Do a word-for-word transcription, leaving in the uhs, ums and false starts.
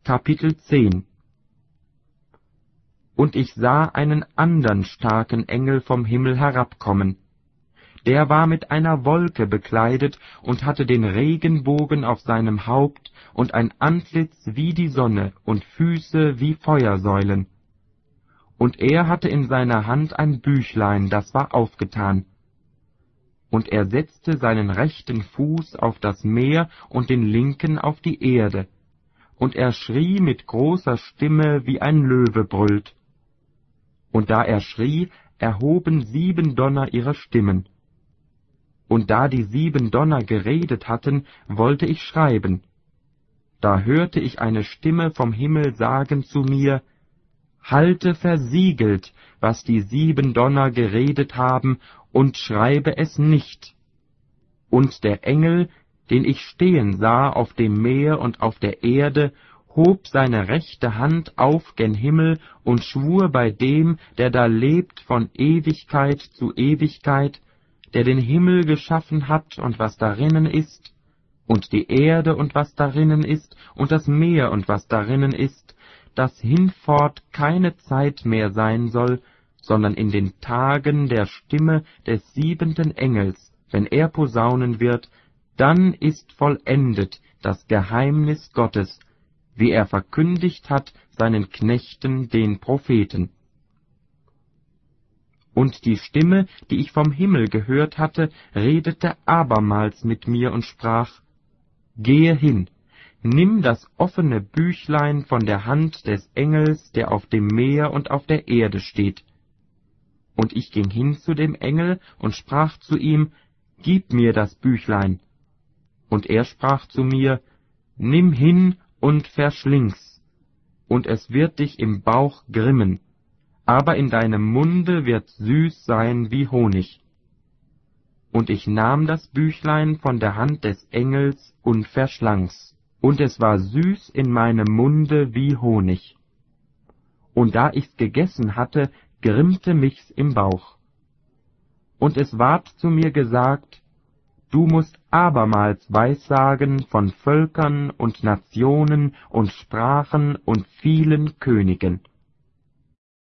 Kapitel zehn. Und ich sah einen andern starken Engel vom Himmel herabkommen. Der war mit einer Wolke bekleidet und hatte den Regenbogen auf seinem Haupt und ein Antlitz wie die Sonne und Füße wie Feuersäulen. Und er hatte in seiner Hand ein Büchlein, das war aufgetan. Und er setzte seinen rechten Fuß auf das Meer und den linken auf die Erde. Und er schrie mit großer Stimme, wie ein Löwe brüllt. Und da er schrie, erhoben sieben Donner ihre Stimmen. Und da die sieben Donner geredet hatten, wollte ich schreiben. Da hörte ich eine Stimme vom Himmel sagen zu mir, Halte versiegelt, was die sieben Donner geredet haben, und schreibe es nicht. Und der Engel, den ich stehen sah auf dem Meer und auf der Erde, hob seine rechte Hand auf gen Himmel und schwur bei dem, der da lebt von Ewigkeit zu Ewigkeit, der den Himmel geschaffen hat und was darinnen ist, und die Erde und was darinnen ist, und das Meer und was darinnen ist, dass hinfort keine Zeit mehr sein soll, sondern in den Tagen der Stimme des siebenten Engels, wenn er posaunen wird, dann ist vollendet das Geheimnis Gottes, wie er verkündigt hat seinen Knechten, den Propheten. Und die Stimme, die ich vom Himmel gehört hatte, redete abermals mit mir und sprach, Gehe hin, nimm das offene Büchlein von der Hand des Engels, der auf dem Meer und auf der Erde steht. Und ich ging hin zu dem Engel und sprach zu ihm, Gib mir das Büchlein. Und er sprach zu mir, Nimm hin und verschling's, und es wird dich im Bauch grimmen, aber in deinem Munde wird süß sein wie Honig. Und ich nahm das Büchlein von der Hand des Engels und verschlang's, und es war süß in meinem Munde wie Honig. Und da ich's gegessen hatte, grimmte mich's im Bauch. Und es ward zu mir gesagt, Du musst abermals Weissagen von Völkern und Nationen und Sprachen und vielen Königen.